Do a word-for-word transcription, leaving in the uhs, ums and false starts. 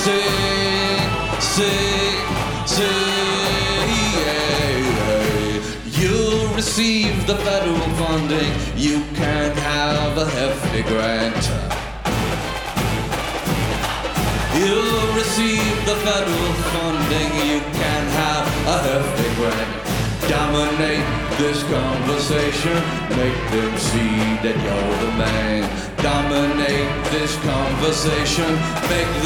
Sing, sing, sing, yeah. You'll receive the federal funding. You can have a hefty grant. You'll receive the federal funding. You can have a hefty grant. Dominate this conversation. Make them see that you're the man. Dominate this conversation. Make